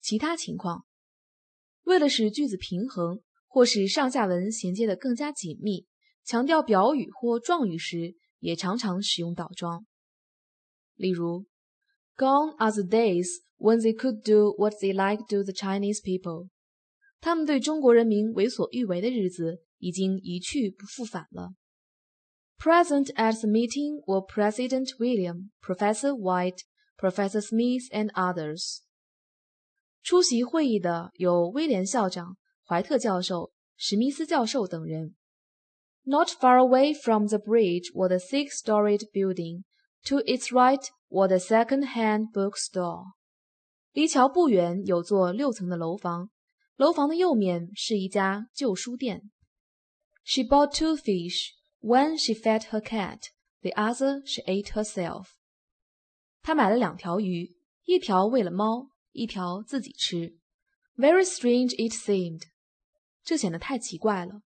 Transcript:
其他情况。为了使句子平衡，或使上下文衔接得更加紧密，强调表语或状语时，也常常使用倒装。例如 Gone are the days when they could do what they like to the Chinese people. 他们对中国人民为所欲为的日子已经一去不复返了。Present at the meeting were President William, Professor White, Professor Smith and others. 出席会议的有威廉校长、怀特教授、史密斯教授等人。Not far away from the bridge was a six-storied building. To its right was a second-hand bookstore. 离桥不远有座6层的楼房，楼房的右面是一家旧书店。She bought 2 fish. One she fed her cat, the other she ate herself. 她买了2条鱼，一条喂了猫，一条自己吃。Very strange it seemed. 这显得太奇怪了。